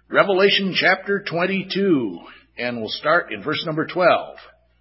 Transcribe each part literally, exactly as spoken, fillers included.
Revelation chapter twenty-two, and we'll start in verse number twelve.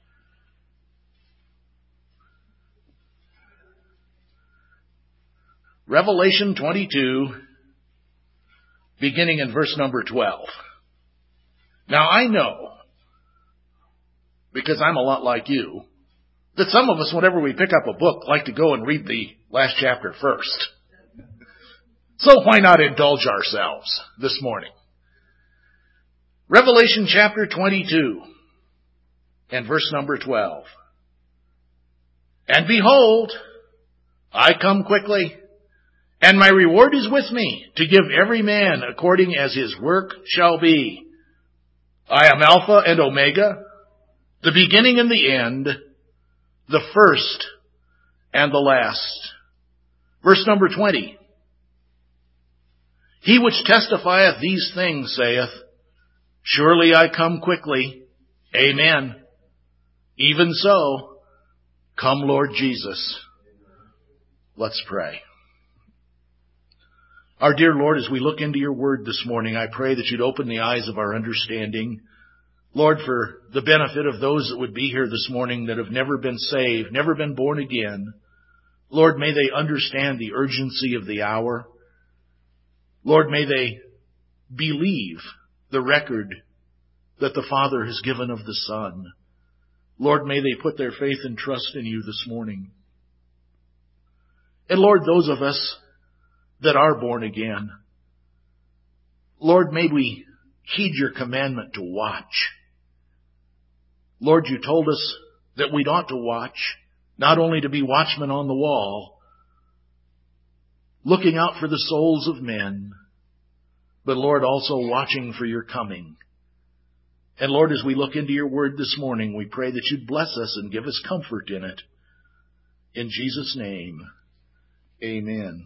Revelation twenty-two, beginning in verse number twelve. Now I know, because I'm a lot like you, that some of us, whenever we pick up a book, like to go and read the last chapter first. So why not indulge ourselves this morning? Revelation chapter twenty-two, and verse number twelve. And behold, I come quickly, and my reward is with me, to give every man according as his work shall be. I am Alpha and Omega, the beginning and the end, the first and the last. Verse number twenty. He which testifieth these things saith, Surely I come quickly. Amen. Even so, come Lord Jesus. Let's pray. Our dear Lord, as we look into your word this morning, I pray that you'd open the eyes of our understanding. Lord, for the benefit of those that would be here this morning that have never been saved, never been born again, Lord, may they understand the urgency of the hour. Lord, may they believe the record that the Father has given of the Son. Lord, may they put their faith and trust in you this morning. And Lord, those of us that are born again, Lord, may we heed your commandment to watch. Lord, you told us that we'd ought to watch, not only to be watchmen on the wall, looking out for the souls of men, but Lord, also watching for your coming. And Lord, as we look into your word this morning, we pray that you'd bless us and give us comfort in it. In Jesus' name, amen.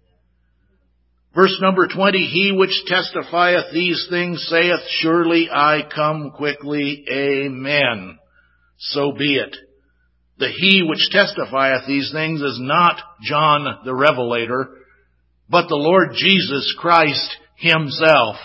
Verse number twenty, He which testifieth these things saith, Surely I come quickly. Amen. So be it. The He which testifieth these things is not John the Revelator, but the Lord Jesus Christ himself.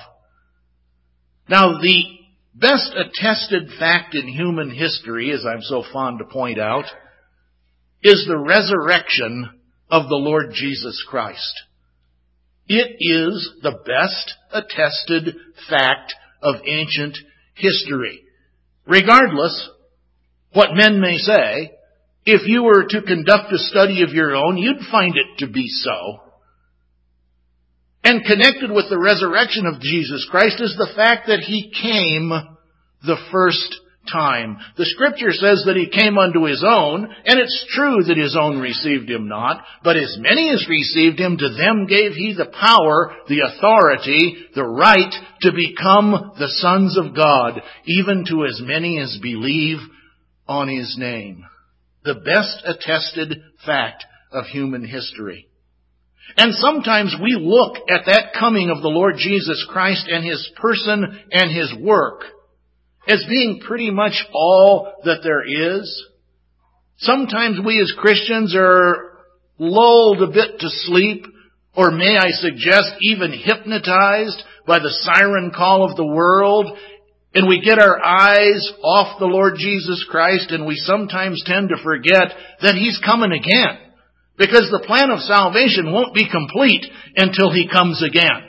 Now, the best attested fact in human history, as I'm so fond to point out, is the resurrection of the Lord Jesus Christ. It is the best attested fact of ancient history. Regardless what men may say, if you were to conduct a study of your own, you'd find it to be so. And connected with the resurrection of Jesus Christ is the fact that he came the first time. The scripture says that he came unto his own, and it's true that his own received him not, but as many as received him, to them gave he the power, the authority, the right to become the sons of God, even to as many as believe on his name. The best attested fact of human history. And sometimes we look at that coming of the Lord Jesus Christ and his person and his work as being pretty much all that there is. Sometimes we as Christians are lulled a bit to sleep, or may I suggest even hypnotized by the siren call of the world, and we get our eyes off the Lord Jesus Christ, and we sometimes tend to forget that he's coming again. Because the plan of salvation won't be complete until he comes again.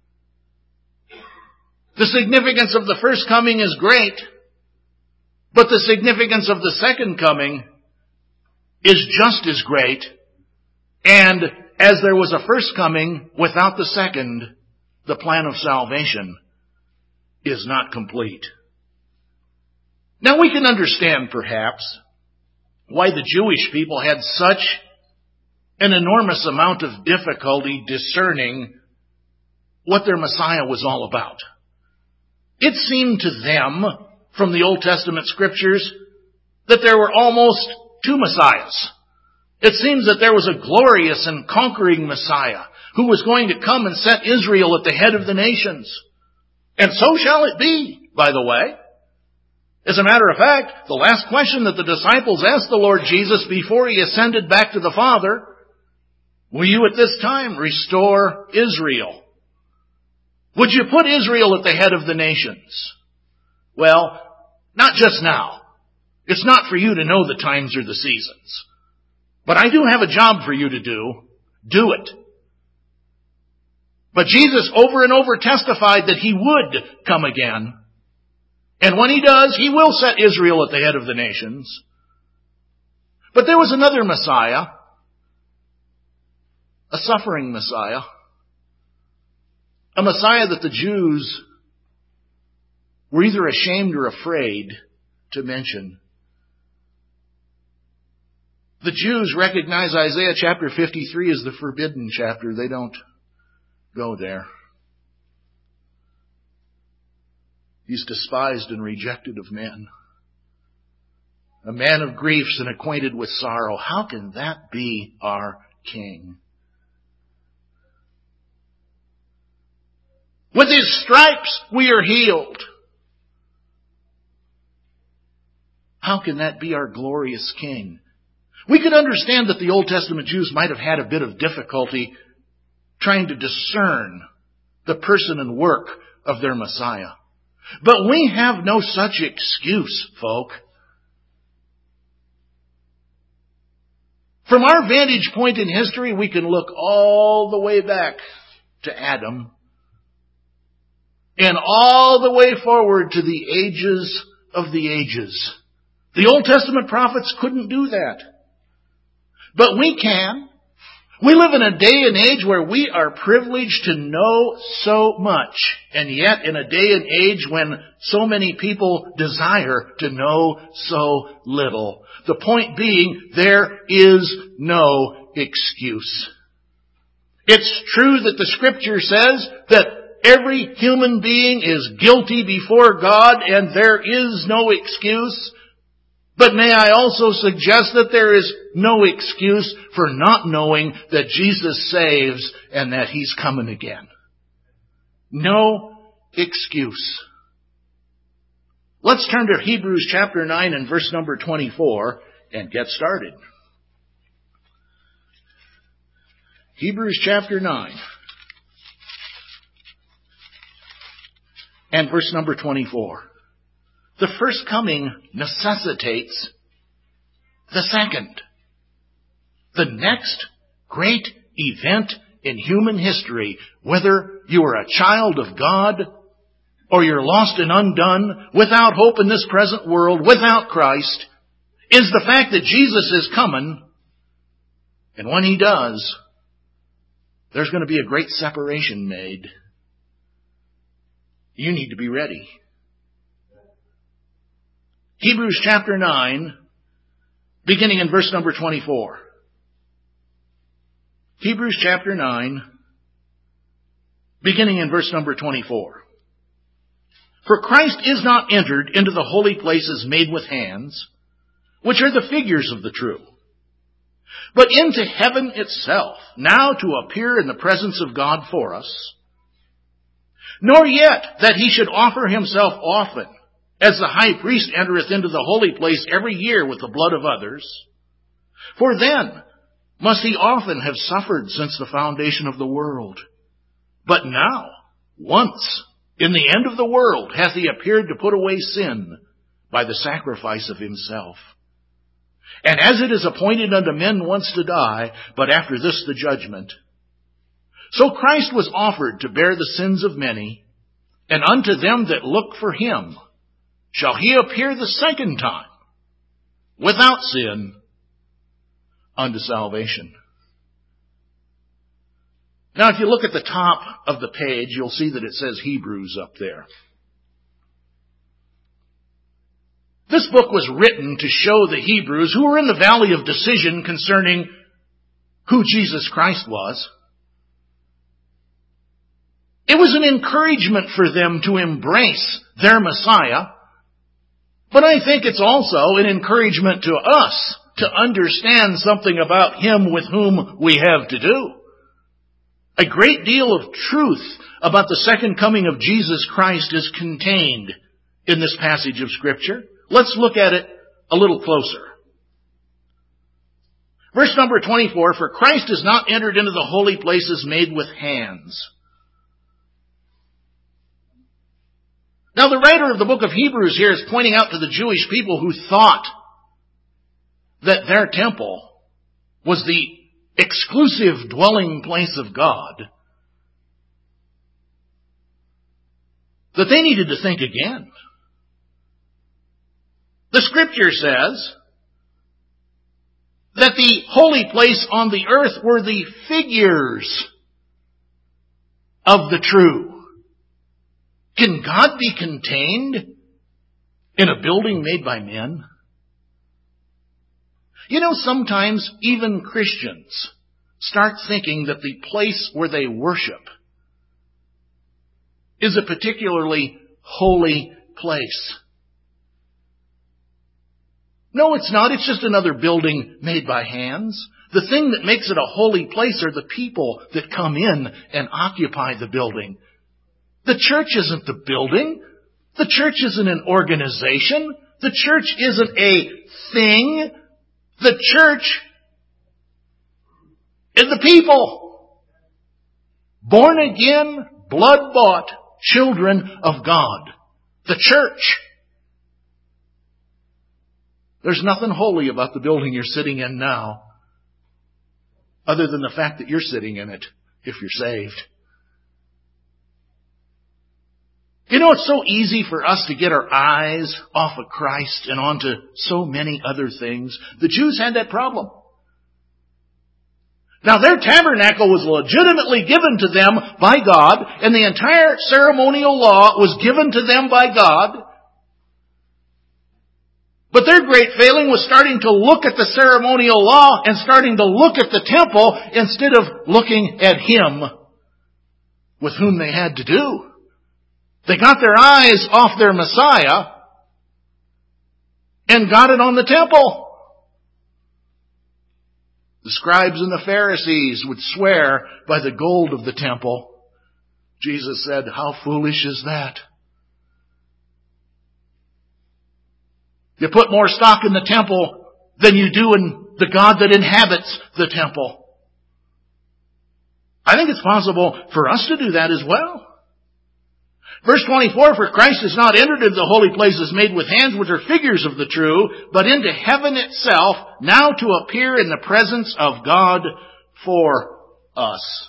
The significance of the first coming is great, but the significance of the second coming is just as great. And as there was a first coming without the second, the plan of salvation is not complete. Now we can understand, perhaps, why the Jewish people had such an enormous amount of difficulty discerning what their Messiah was all about. It seemed to them, from the Old Testament scriptures, that there were almost two Messiahs. It seems that there was a glorious and conquering Messiah who was going to come and set Israel at the head of the nations. And so shall it be, by the way. As a matter of fact, the last question that the disciples asked the Lord Jesus before he ascended back to the Father, will you at this time restore Israel? Would you put Israel at the head of the nations? Well, not just now. It's not for you to know the times or the seasons. But I do have a job for you to do. Do it. But Jesus over and over testified that He would come again. And when He does, He will set Israel at the head of the nations. But there was another Messiah. A suffering Messiah. A Messiah that the Jews were either ashamed or afraid to mention. The Jews recognize Isaiah chapter fifty-three as the forbidden chapter. They don't go there. He's despised and rejected of men. A man of griefs and acquainted with sorrow. How can that be our King? With His stripes we are healed. How can that be our glorious King? We could understand that the Old Testament Jews might have had a bit of difficulty trying to discern the person and work of their Messiah. But we have no such excuse, folk. From our vantage point in history, we can look all the way back to Adam and all the way forward to the ages of the ages. The Old Testament prophets couldn't do that. But we can. We live in a day and age where we are privileged to know so much, and yet in a day and age when so many people desire to know so little. The point being, there is no excuse. It's true that the Scripture says that every human being is guilty before God and there is no excuse. But may I also suggest that there is no excuse for not knowing that Jesus saves and that He's coming again. No excuse. Let's turn to Hebrews chapter nine and verse number twenty-four and get started. Hebrews chapter nine and verse number twenty-four. The first coming necessitates the second. The next great event in human history, whether you are a child of God or you're lost and undone, without hope in this present world, without Christ, is the fact that Jesus is coming. And when He does, there's going to be a great separation made. You need to be ready. Hebrews chapter nine, beginning in verse number twenty-four. Hebrews chapter nine, beginning in verse number twenty-four. For Christ is not entered into the holy places made with hands, which are the figures of the true, but into heaven itself, now to appear in the presence of God for us. Nor yet that He should offer Himself often, as the high priest entereth into the holy place every year with the blood of others. For then must He often have suffered since the foundation of the world. But now, once, in the end of the world, hath He appeared to put away sin by the sacrifice of Himself. And as it is appointed unto men once to die, but after this the judgment, so Christ was offered to bear the sins of many, and unto them that look for Him shall He appear the second time, without sin, unto salvation. Now, if you look at the top of the page, you'll see that it says Hebrews up there. This book was written to show the Hebrews who were in the valley of decision concerning who Jesus Christ was. It was an encouragement for them to embrace their Messiah. But I think it's also an encouragement to us to understand something about Him with whom we have to do. A great deal of truth about the second coming of Jesus Christ is contained in this passage of Scripture. Let's look at it a little closer. Verse number twenty-four, for Christ is not entered into the holy places made with hands. Now the writer of the book of Hebrews here is pointing out to the Jewish people who thought that their temple was the exclusive dwelling place of God, that they needed to think again. The Scripture says that the holy place on the earth were the figures of the true. Can God be contained in a building made by men? You know, sometimes even Christians start thinking that the place where they worship is a particularly holy place. No, it's not. It's just another building made by hands. The thing that makes it a holy place are the people that come in and occupy the building. The church isn't the building. The church isn't an organization. The church isn't a thing. The church is the people. Born again, blood-bought children of God. The church. There's nothing holy about the building you're sitting in now, other than the fact that you're sitting in it, if you're saved. You know, it's so easy for us to get our eyes off of Christ and onto so many other things. The Jews had that problem. Now, their tabernacle was legitimately given to them by God, and the entire ceremonial law was given to them by God. But their great failing was starting to look at the ceremonial law and starting to look at the temple instead of looking at Him with whom they had to do. They got their eyes off their Messiah and got it on the temple. The scribes and the Pharisees would swear by the gold of the temple. Jesus said, "How foolish is that? You put more stock in the temple than you do in the God that inhabits the temple." I think it's possible for us to do that as well. Verse twenty-four, "For Christ has not entered into the holy places made with hands, which are figures of the true, but into heaven itself, now to appear in the presence of God for us."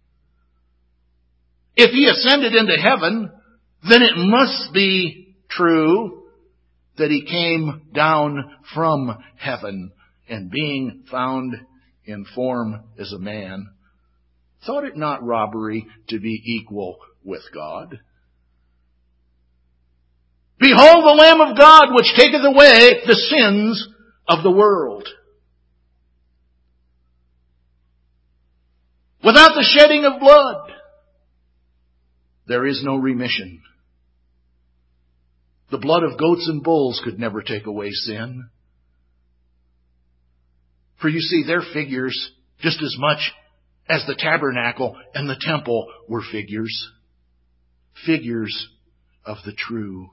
If He ascended into heaven, then it must be true that He came down from heaven, and being found in form as a man, thought it not robbery to be equal with God. "Behold the Lamb of God, which taketh away the sins of the world." Without the shedding of blood, there is no remission. The blood of goats and bulls could never take away sin. For you see, they're figures just as much as the tabernacle and the temple were figures. Figures of the true.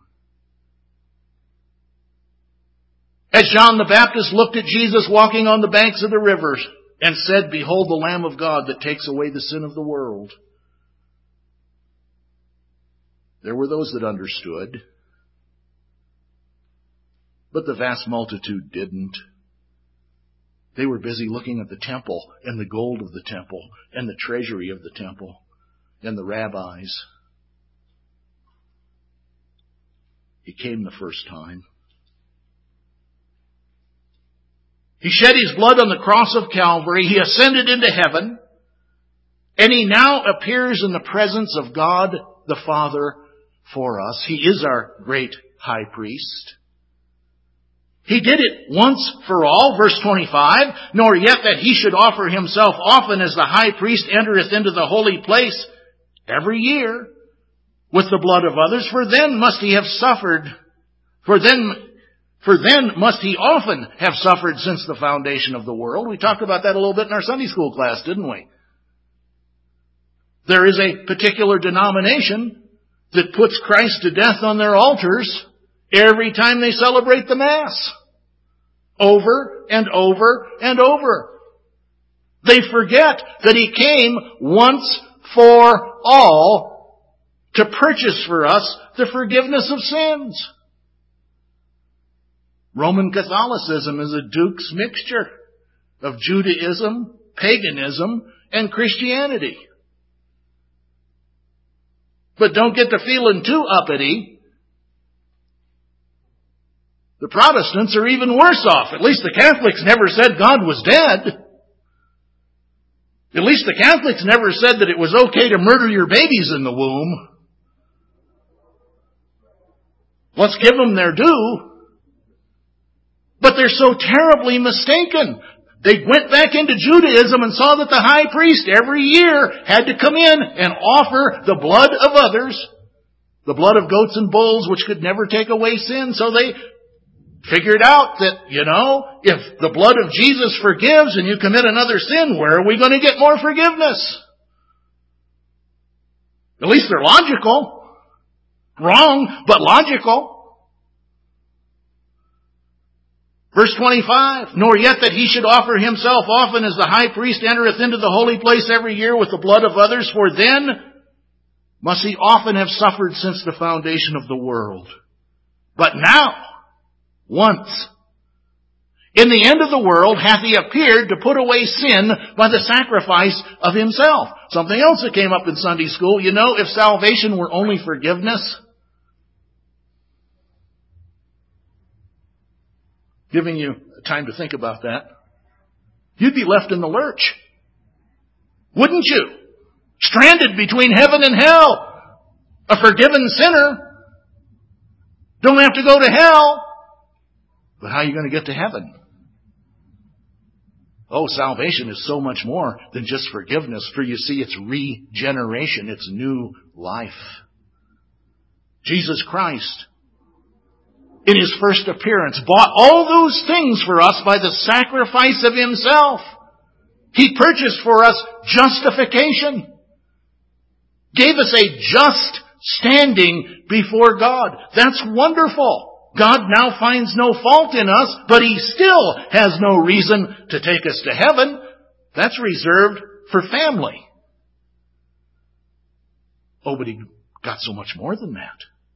As John the Baptist looked at Jesus walking on the banks of the rivers and said, "Behold the Lamb of God that takes away the sin of the world," there were those that understood. But the vast multitude didn't. They were busy looking at the temple and the gold of the temple and the treasury of the temple and the rabbis. He came the first time. He shed His blood on the cross of Calvary. He ascended into heaven. And He now appears in the presence of God the Father for us. He is our great high priest. He did it once for all, verse twenty-five, "Nor yet that He should offer Himself often, as the high priest entereth into the holy place every year with the blood of others, for then must He have suffered, for then, for then must He often have suffered since the foundation of the world." We talked about that a little bit in our Sunday school class, didn't we? There is a particular denomination that puts Christ to death on their altars every time they celebrate the Mass. Over and over and over. They forget that He came once for all to purchase for us the forgiveness of sins. Roman Catholicism is a Duke's mixture of Judaism, paganism, and Christianity. But don't get to feeling too uppity. The Protestants are even worse off. At least the Catholics never said God was dead. At least the Catholics never said that it was okay to murder your babies in the womb. Let's give them their due. But they're so terribly mistaken. They went back into Judaism and saw that the high priest every year had to come in and offer the blood of others, the blood of goats and bulls, which could never take away sin. So they figured out that, you know, if the blood of Jesus forgives and you commit another sin, where are we going to get more forgiveness? At least they're logical. Wrong, but logical. Verse twenty-five, nor yet that he should offer himself often as the high priest entereth into the holy place every year with the blood of others, for then must he often have suffered since the foundation of the world. But now, once, in the end of the world hath he appeared to put away sin by the sacrifice of himself. Something else that came up in Sunday school, you know, if salvation were only forgiveness, giving you time to think about that, you'd be left in the lurch. Wouldn't you? Stranded between heaven and hell. A forgiven sinner don't have to go to hell. But how are you going to get to heaven? Oh, salvation is so much more than just forgiveness. For you see, it's regeneration. It's new life. Jesus Christ, in His first appearance, bought all those things for us by the sacrifice of Himself. He purchased for us justification. Gave us a just standing before God. That's wonderful. God now finds no fault in us, but He still has no reason to take us to heaven. That's reserved for family. Oh, but He got so much more than that.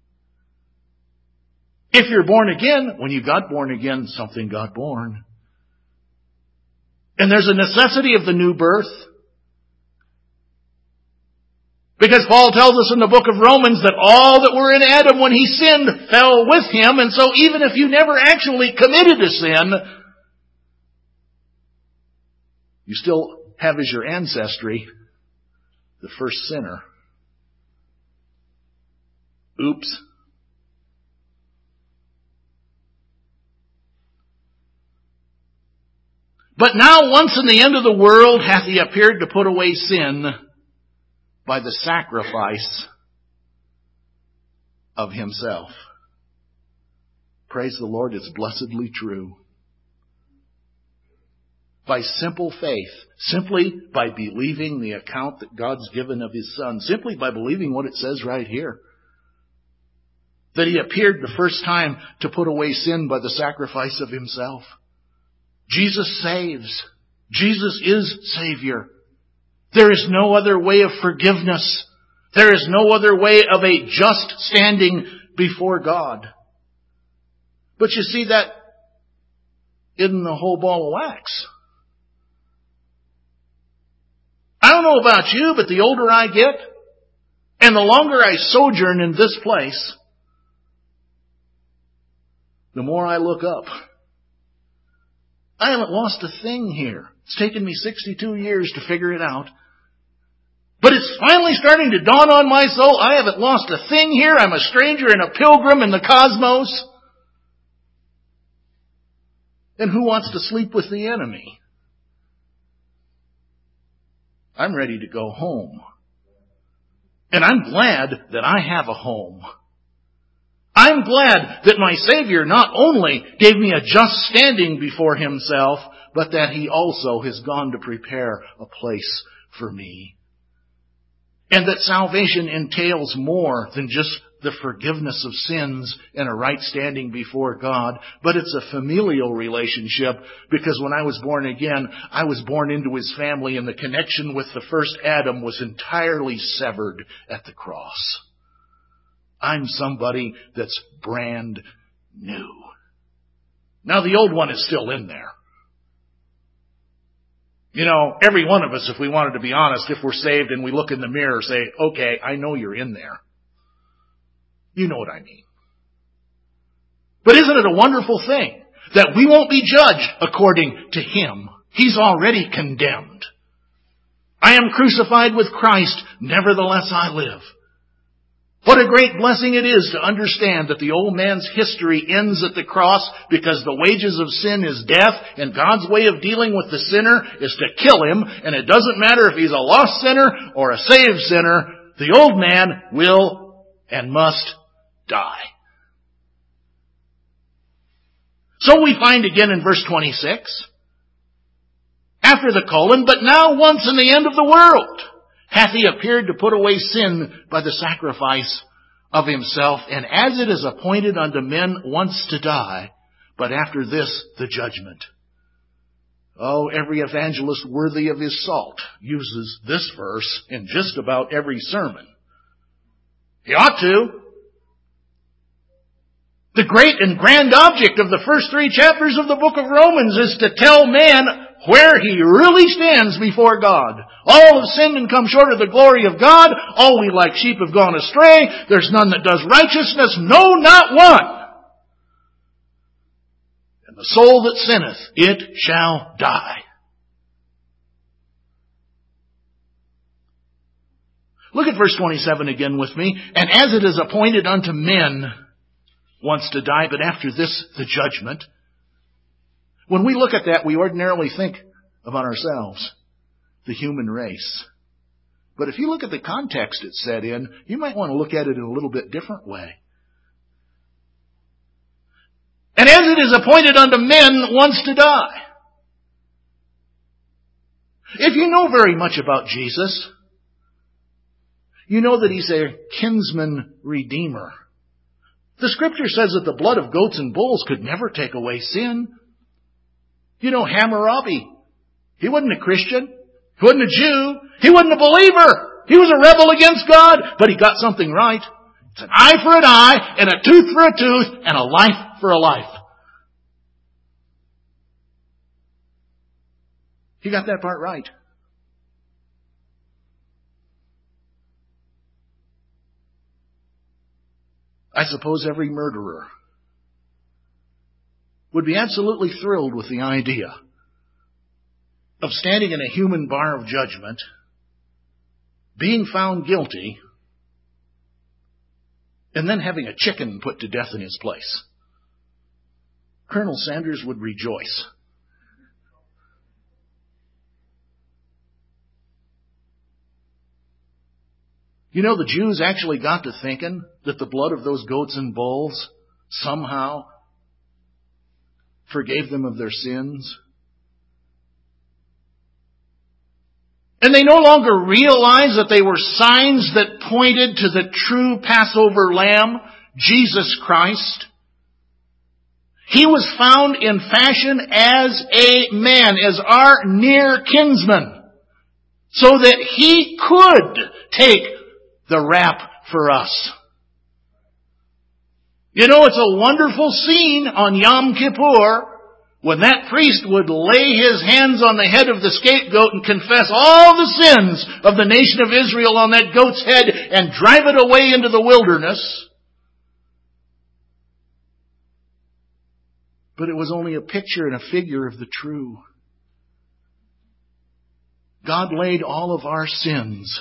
If you're born again, when you got born again, something got born. And there's a necessity of the new birth. Because Paul tells us in the book of Romans that all that were in Adam when he sinned fell with him. And so even if you never actually committed a sin, you still have as your ancestry the first sinner. Oops. But now once in the end of the world hath he appeared to put away sin by the sacrifice of himself. Praise the Lord, it's blessedly true. By simple faith, simply by believing the account that God's given of His Son, simply by believing what it says right here, that He appeared the first time to put away sin by the sacrifice of Himself. Jesus saves. Jesus is Savior. There is no other way of forgiveness. There is no other way of a just standing before God. But you see, that isn't the whole ball of wax. I don't know about you, but the older I get, and the longer I sojourn in this place, the more I look up. I haven't lost a thing here. It's taken me sixty-two years to figure it out. But it's finally starting to dawn on my soul, I haven't lost a thing here. I'm a stranger and a pilgrim in the cosmos. And who wants to sleep with the enemy? I'm ready to go home. And I'm glad that I have a home. I'm glad that my Savior not only gave me a just standing before Himself, but that He also has gone to prepare a place for me. And that salvation entails more than just the forgiveness of sins and a right standing before God, but it's a familial relationship, because when I was born again, I was born into His family, and the connection with the first Adam was entirely severed at the cross. I'm somebody that's brand new. Now the old one is still in there. You know, every one of us, if we wanted to be honest, if we're saved and we look in the mirror, say, okay, I know you're in there. You know what I mean. But isn't it a wonderful thing that we won't be judged according to him? He's already condemned. I am crucified with Christ, nevertheless I live. What a great blessing it is to understand that the old man's history ends at the cross because the wages of sin is death, and God's way of dealing with the sinner is to kill him, and it doesn't matter if he's a lost sinner or a saved sinner, the old man will and must die. So we find again in verse twenty-six, after the colon, but now once in the end of the world hath he appeared to put away sin by the sacrifice of himself, and as it is appointed unto men once to die, but after this the judgment. Oh, every evangelist worthy of his salt uses this verse in just about every sermon. He ought to. The great and grand object of the first three chapters of the book of Romans is to tell man where he really stands before God. All have sinned and come short of the glory of God. All we like sheep have gone astray. There's none that does righteousness. No, not one. And the soul that sinneth, it shall die. Look at verse twenty-seven again with me. And as it is appointed unto men once to die, but after this the judgment. When we look at that, we ordinarily think about ourselves, the human race. But if you look at the context it's set in, you might want to look at it in a little bit different way. And as it is appointed unto men once to die. If you know very much about Jesus, you know that he's a kinsman redeemer. The scripture says that the blood of goats and bulls could never take away sin. You know Hammurabi. He wasn't a Christian. He wasn't a Jew. He wasn't a believer. He was a rebel against God, but he got something right. It's an eye for an eye, and a tooth for a tooth, and a life for a life. He got that part right. I suppose every murderer would be absolutely thrilled with the idea of standing in a human bar of judgment, being found guilty, and then having a chicken put to death in his place. Colonel Sanders would rejoice. You know, the Jews actually got to thinking that the blood of those goats and bulls somehow forgave them of their sins. And they no longer realized that they were signs that pointed to the true Passover lamb, Jesus Christ. He was found in fashion as a man, as our near kinsman, so that he could take the rap for us. You know, it's a wonderful scene on Yom Kippur when that priest would lay his hands on the head of the scapegoat and confess all the sins of the nation of Israel on that goat's head and drive it away into the wilderness. But it was only a picture and a figure of the true. God laid all of our sins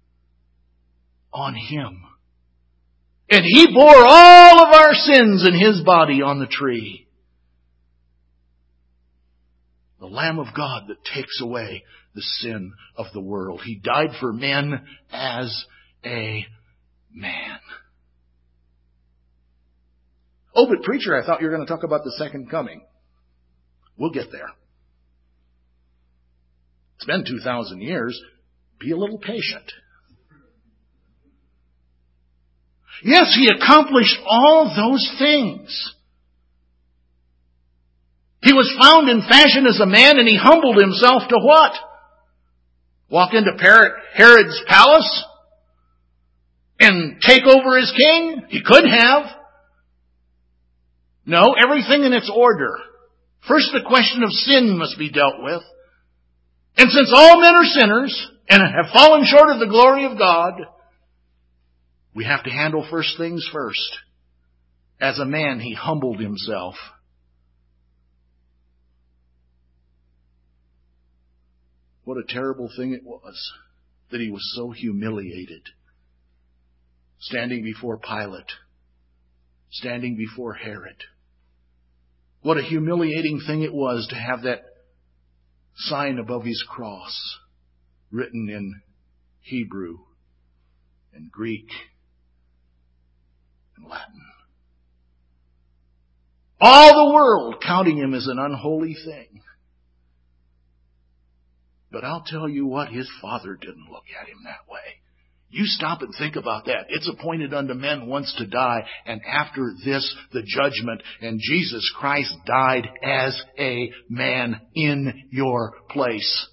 on Him. And He bore all of our sins in His body on the tree. The Lamb of God that takes away the sin of the world. He died for men as a man. Oh, but preacher, I thought you were going to talk about the second coming. We'll get there. It's been two thousand years. Be a little patient. Yes, He accomplished all those things. He was found in fashion as a man, and He humbled Himself to what? Walk into Herod's palace? and take over as king? He could have. No, everything in its order. First, the question of sin must be dealt with. And since all men are sinners and have fallen short of the glory of God, we have to handle first things first. As a man, he humbled himself. What a terrible thing it was that he was so humiliated. Standing before Pilate. Standing before Herod. What a humiliating thing it was to have that sign above his cross written in Hebrew and Greek and Latin. All the world counting him as an unholy thing. But I'll tell you what, his Father didn't look at him that way. You stop and think about that. It's appointed unto men once to die, and after this, the judgment. And Jesus Christ died as a man in your place.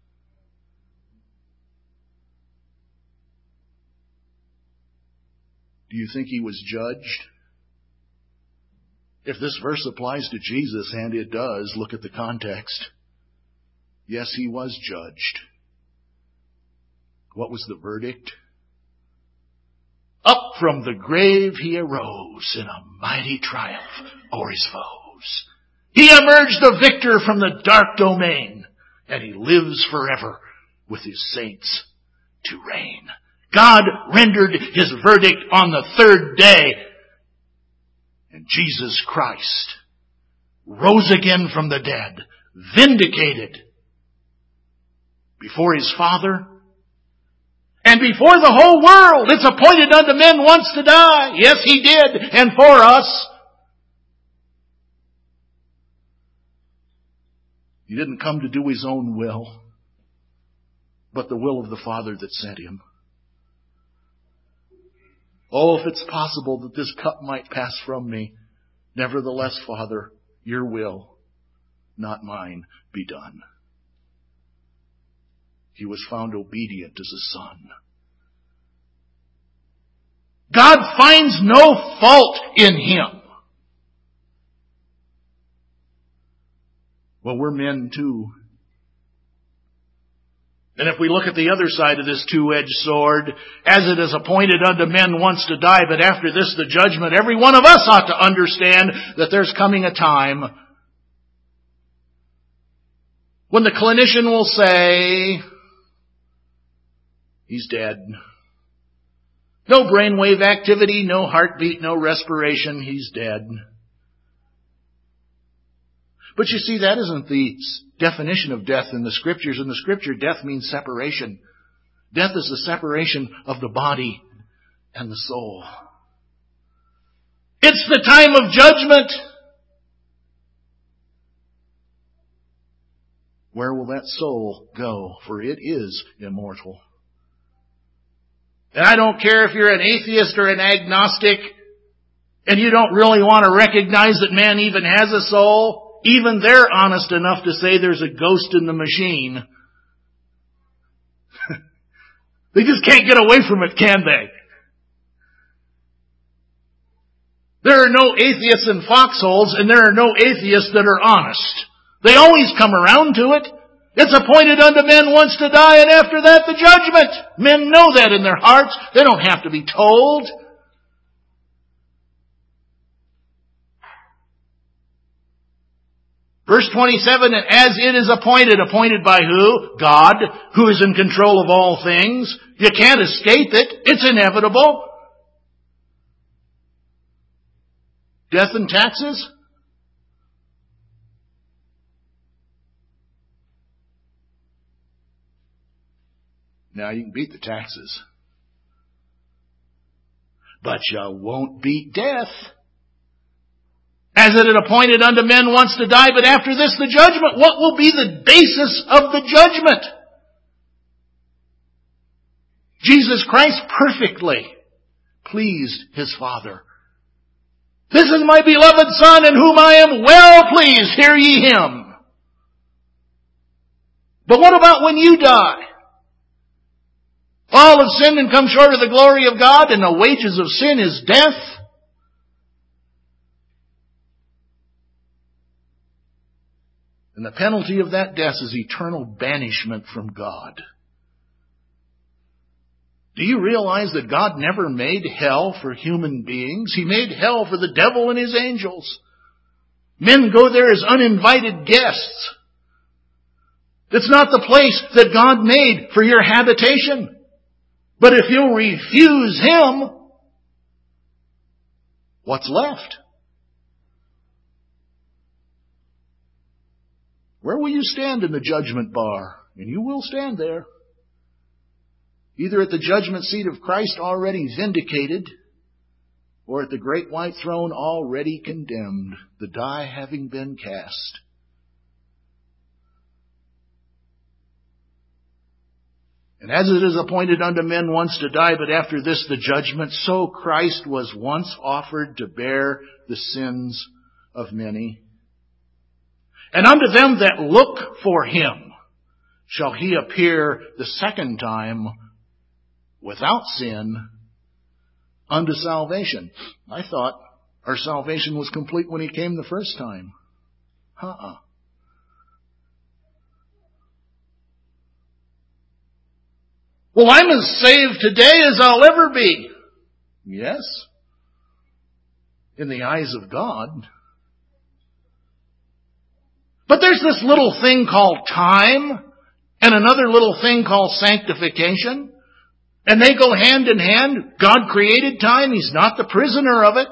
Do you think he was judged? If this verse applies to Jesus, and it does, look at the context. Yes, he was judged. What was the verdict? Up from the grave he arose in a mighty triumph over his foes. He emerged the victor from the dark domain, and he lives forever with his saints to reign. God rendered his verdict on the third day, and Jesus Christ rose again from the dead, vindicated before his Father and before the whole world. It's appointed unto men once to die. Yes, he did, and for us. He didn't come to do his own will, but the will of the Father that sent him. Oh, if it's possible that this cup might pass from me, nevertheless, Father, your will, not mine, be done. He was found obedient as a son. God finds no fault in him. Well, we're men too. And if we look at the other side of this two-edged sword, as it is appointed unto men once to die, but after this the judgment, every one of us ought to understand that there's coming a time when the clinician will say, he's dead. No brainwave activity, no heartbeat, no respiration, he's dead. But you see, that isn't the definition of death in the Scriptures. In the Scripture, death means separation. Death is the separation of the body and the soul. It's the time of judgment. Where will that soul go? For it is immortal. And I don't care if you're an atheist or an agnostic, and you don't really want to recognize that man even has a soul. Even they're honest enough to say there's a ghost in the machine. They just can't get away from it, can they? There are no atheists in foxholes, and there are no atheists that are honest. They always come around to it. It's appointed unto men once to die, and after that the judgment. Men know that in their hearts. They don't have to be told. Verse twenty-seven, and as it is appointed, appointed by who? God, who is in control of all things. You can't escape it. It's inevitable. Death and taxes? Now you can beat the taxes. But you won't beat death. As it had appointed unto men once to die, but after this the judgment. What will be the basis of the judgment? Jesus Christ perfectly pleased his Father. This is my beloved Son in whom I am well pleased. Hear ye him. But what about when you die? All have sinned and come short of the glory of God, and the wages of sin is death. And the penalty of that death is eternal banishment from God. Do you realize that God never made hell for human beings? He made hell for the devil and his angels. Men go there as uninvited guests. It's not the place that God made for your habitation. But if you'll refuse Him, what's left? Where will you stand in the judgment bar? And you will stand there. Either at the judgment seat of Christ already vindicated, or at the great white throne already condemned, the die having been cast. And as it is appointed unto men once to die, but after this the judgment, so Christ was once offered to bear the sins of many. And unto them that look for Him shall He appear the second time without sin unto salvation. I thought our salvation was complete when He came the first time. Uh-uh. Well, I'm as saved today as I'll ever be. Yes. In the eyes of God. But there's this little thing called time and another little thing called sanctification. And they go hand in hand. God created time. He's not the prisoner of it.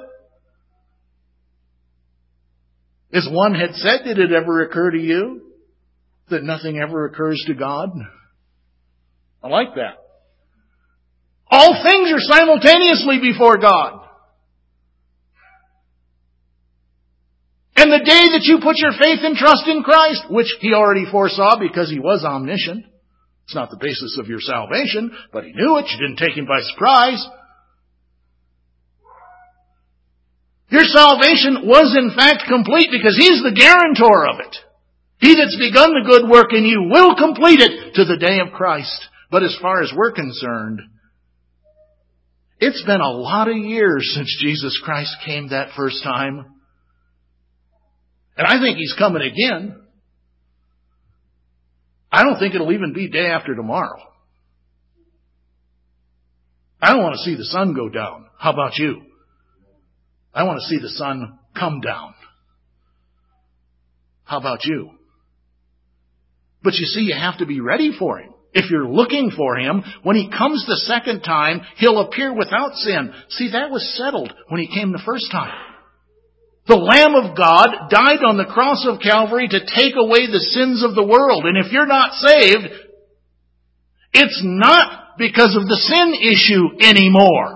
As one had said, did it ever occur to you that nothing ever occurs to God? I like that. All things are simultaneously before God. And the day that you put your faith and trust in Christ, which He already foresaw because He was omniscient, it's not the basis of your salvation, but He knew it. You didn't take Him by surprise. Your salvation was in fact complete because He's the guarantor of it. He that's begun the good work in you will complete it to the day of Christ. But as far as we're concerned, it's been a lot of years since Jesus Christ came that first time. And I think He's coming again. I don't think it'll even be day after tomorrow. I don't want to see the sun go down. How about you? I want to see the sun come down. How about you? But you see, you have to be ready for Him. If you're looking for Him, when He comes the second time, He'll appear without sin. See, that was settled when He came the first time. The Lamb of God died on the cross of Calvary to take away the sins of the world. And if you're not saved, it's not because of the sin issue anymore.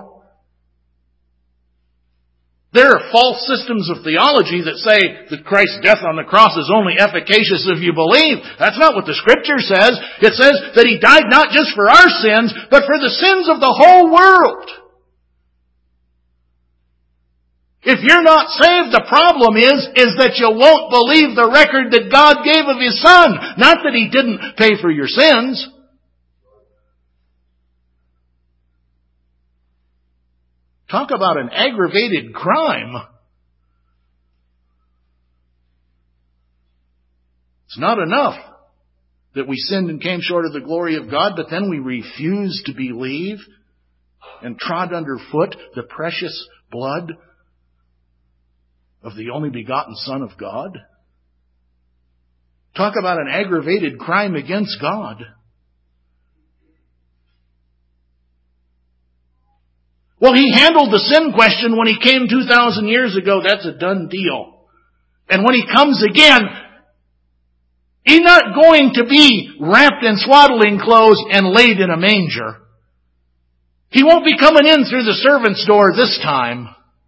There are false systems of theology that say that Christ's death on the cross is only efficacious if you believe. That's not what the Scripture says. It says that He died not just for our sins, but for the sins of the whole world. If you're not saved, the problem is, is that you won't believe the record that God gave of His Son. Not that He didn't pay for your sins. Talk about an aggravated crime. It's not enough that we sinned and came short of the glory of God, but then we refused to believe and trod underfoot the precious blood of the only begotten Son of God. Talk about an aggravated crime against God. Well, He handled the sin question when He came two thousand years ago. That's a done deal. And when He comes again, He's not going to be wrapped in swaddling clothes and laid in a manger. He won't be coming in through the servant's door this time.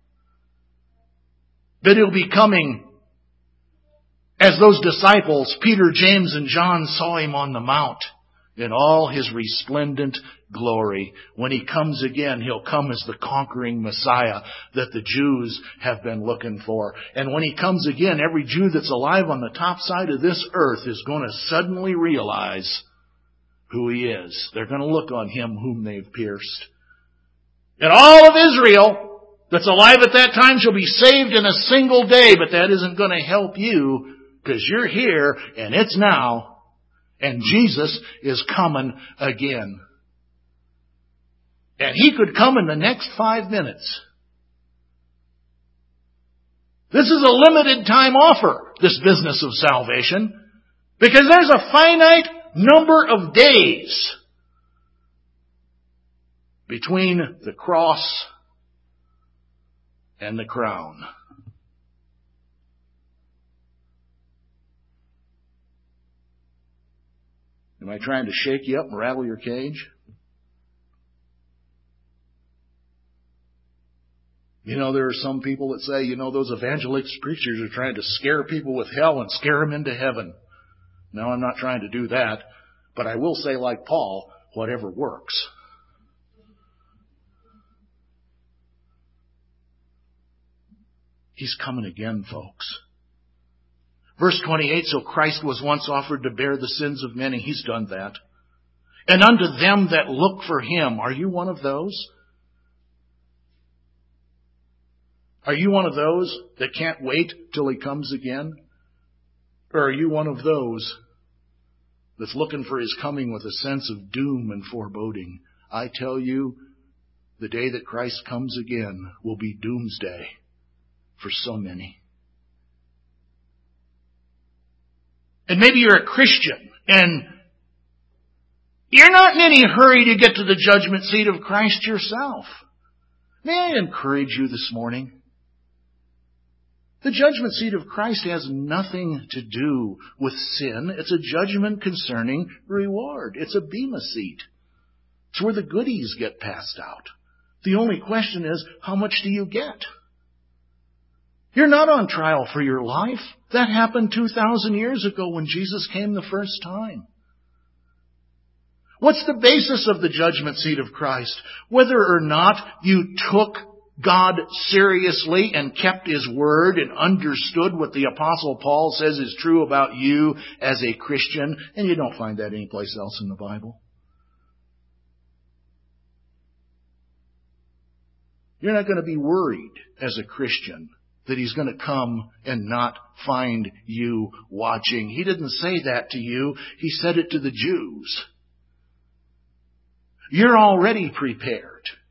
But He'll be coming as those disciples, Peter, James, and John, saw Him on the mount in all His resplendent glory. When He comes again, He'll come as the conquering Messiah that the Jews have been looking for. And when He comes again, every Jew that's alive on the top side of this earth is going to suddenly realize who He is. They're going to look on Him whom they've pierced. And all of Israel that's alive at that time shall be saved in a single day, but that isn't going to help you because you're here and it's now, and Jesus is coming again. And He could come in the next five minutes. This is a limited time offer, this business of salvation, because there's a finite number of days between the cross and the crown. Am I trying to shake you up and rattle your cage? You know, there are some people that say, you know, those evangelist preachers are trying to scare people with hell and scare them into heaven. No, I'm not trying to do that. But I will say, like Paul, whatever works. He's coming again, folks. Verse twenty-eight, so Christ was once offered to bear the sins of many. He's done that. And unto them that look for Him. Are you one of those? Are you one of those that can't wait till He comes again? Or are you one of those that's looking for His coming with a sense of doom and foreboding? I tell you, the day that Christ comes again will be doomsday for so many. And maybe you're a Christian and you're not in any hurry to get to the judgment seat of Christ yourself. May I encourage you this morning? The judgment seat of Christ has nothing to do with sin. It's a judgment concerning reward. It's a bema seat. It's where the goodies get passed out. The only question is, how much do you get? You're not on trial for your life. That happened two thousand years ago when Jesus came the first time. What's the basis of the judgment seat of Christ? Whether or not you took God seriously and kept His word and understood what the Apostle Paul says is true about you as a Christian, and you don't find that anyplace else in the Bible. You're not going to be worried as a Christian that He's going to come and not find you watching. He didn't say that to you. He said it to the Jews. You're already prepared.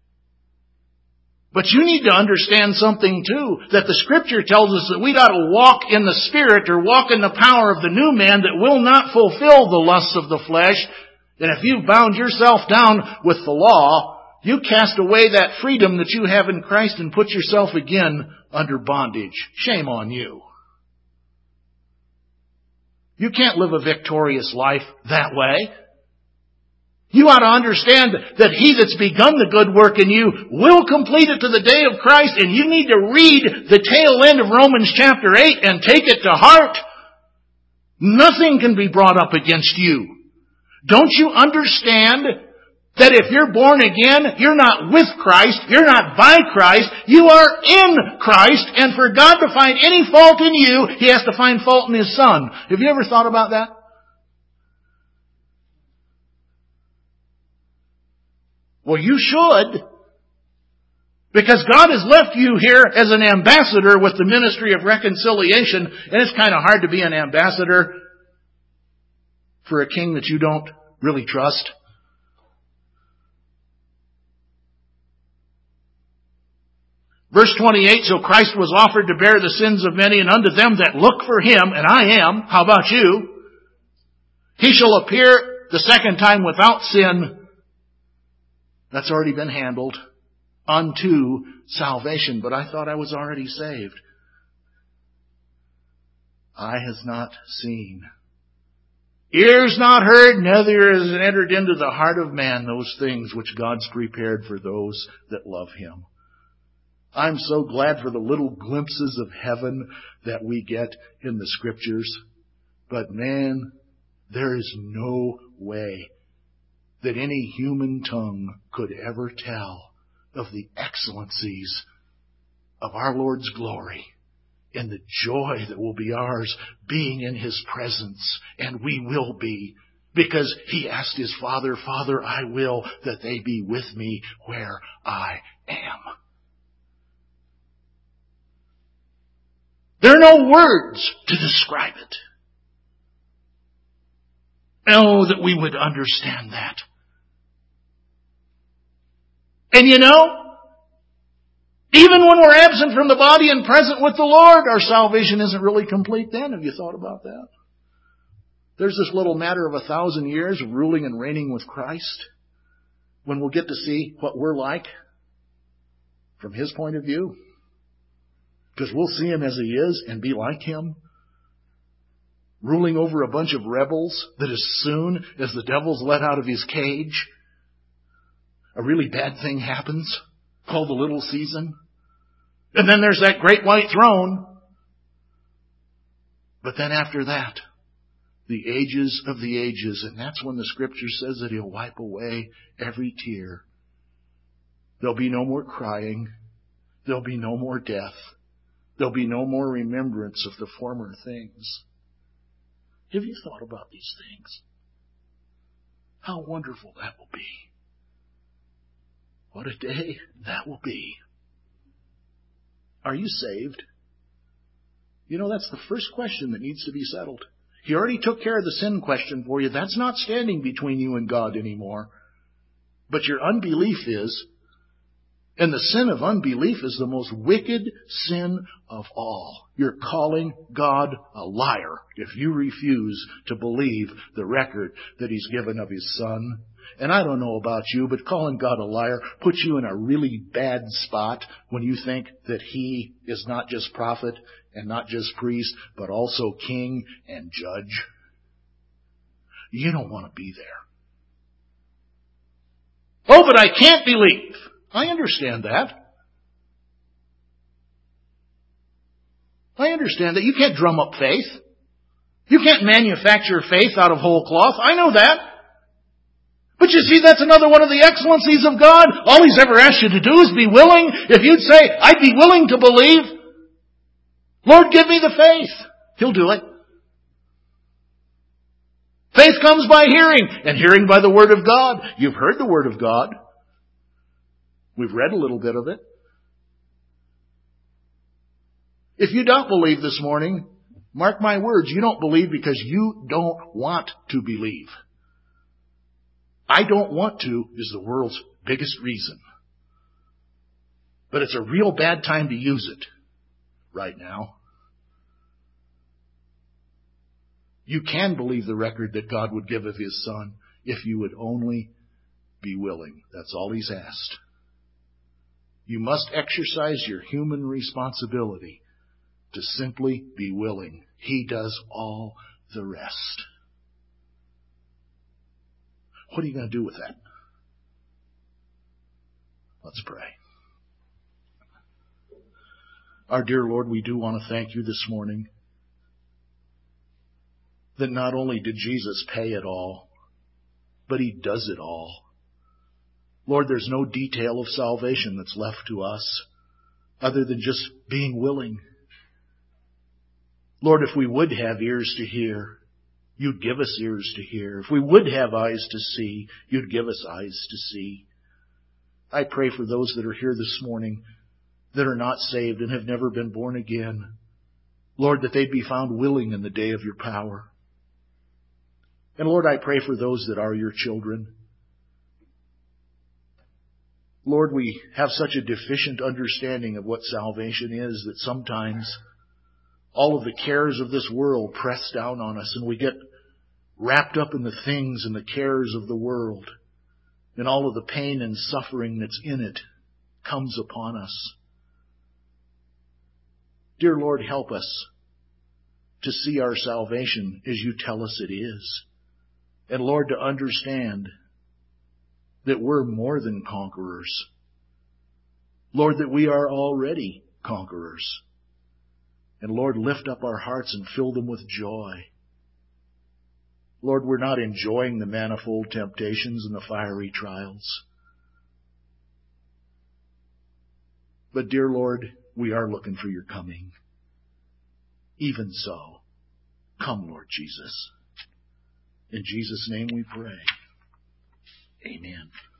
But you need to understand something too, that the Scripture tells us that we ought to walk in the Spirit or walk in the power of the new man that will not fulfill the lusts of the flesh. And if you've bound yourself down with the law, you cast away that freedom that you have in Christ and put yourself again under bondage. Shame on you. You can't live a victorious life that way. You ought to understand that He that's begun the good work in you will complete it to the day of Christ, and you need to read the tail end of Romans chapter eight and take it to heart. Nothing can be brought up against you. Don't you understand that if you're born again, you're not with Christ, you're not by Christ, you are in Christ, and for God to find any fault in you, He has to find fault in His Son. Have you ever thought about that? Well, you should. Because God has left you here as an ambassador with the ministry of reconciliation, and it's kind of hard to be an ambassador for a king that you don't really trust. Verse twenty-eight, so Christ was offered to bear the sins of many, and unto them that look for Him, and I am, how about you? He shall appear the second time without sin. That's already been handled. Unto salvation. But I thought I was already saved. Eye has not seen. Ears not heard, neither has it entered into the heart of man those things which God's prepared for those that love Him. I'm so glad for the little glimpses of heaven that we get in the Scriptures. But man, there is no way that any human tongue could ever tell of the excellencies of our Lord's glory and the joy that will be ours being in His presence, and we will be Because he asked his Father, Father, I will that they be with me where I am. There are no words to describe it. Oh, that we would understand that. And you know, even when we're absent from the body and present with the Lord, our salvation isn't really complete then. Have you thought about that? There's this little matter of a thousand years of ruling and reigning with Christ, when we'll get to see what we're like from His point of view. Because we'll see Him as He is and be like Him, ruling over a bunch of rebels, that as soon as the devil's let out of his cage, a really bad thing happens, called the little season. And then there's that great white throne. But then after that, the ages of the ages, and that's when the Scripture says that He'll wipe away every tear. There'll be no more crying. There'll be no more death. There'll be no more remembrance of the former things. Have you thought about these things? How wonderful that will be. What a day that will be. Are you saved? You know, that's the first question that needs to be settled. He already took care of the sin question for you. That's not standing between you and God anymore. But your unbelief is. And the sin of unbelief is the most wicked sin of all. You're calling God a liar if you refuse to believe the record that He's given of His Son. And I don't know about you, but calling God a liar puts you in a really bad spot when you think that He is not just prophet and not just priest, but also king and judge. You don't want to be there. Oh, but I can't believe. I understand that. I understand that. You can't drum up faith. You can't manufacture faith out of whole cloth. I know that. But you see, that's another one of the excellencies of God. All He's ever asked you to do is be willing. If you'd say, I'd be willing to believe, Lord, give me the faith, He'll do it. Faith comes by hearing, and hearing by the Word of God. You've heard the Word of God. We've read a little bit of it. If you don't believe this morning, mark my words, you don't believe because you don't want to believe. I don't want to is the world's biggest reason. But it's a real bad time to use it right now. You can believe the record that God would give of His Son if you would only be willing. That's all He's asked. You must exercise your human responsibility to simply be willing. He does all the rest. What are you going to do with that? Let's pray. Our dear Lord, we do want to thank You this morning that not only did Jesus pay it all, but He does it all. Lord, there's no detail of salvation that's left to us other than just being willing. Lord, if we would have ears to hear, You'd give us ears to hear. If we would have eyes to see, You'd give us eyes to see. I pray for those that are here this morning that are not saved and have never been born again. Lord, that they'd be found willing in the day of Your power. And Lord, I pray for those that are Your children. Lord, we have such a deficient understanding of what salvation is that sometimes all of the cares of this world press down on us and we get wrapped up in the things and the cares of the world, and all of the pain and suffering that's in it comes upon us. Dear Lord, help us to see our salvation as You tell us it is. And Lord, to understand that we're more than conquerors. Lord, that we are already conquerors. And Lord, lift up our hearts and fill them with joy. Lord, we're not enjoying the manifold temptations and the fiery trials. But dear Lord, we are looking for Your coming. Even so, come, Lord Jesus. In Jesus' name we pray. Amen.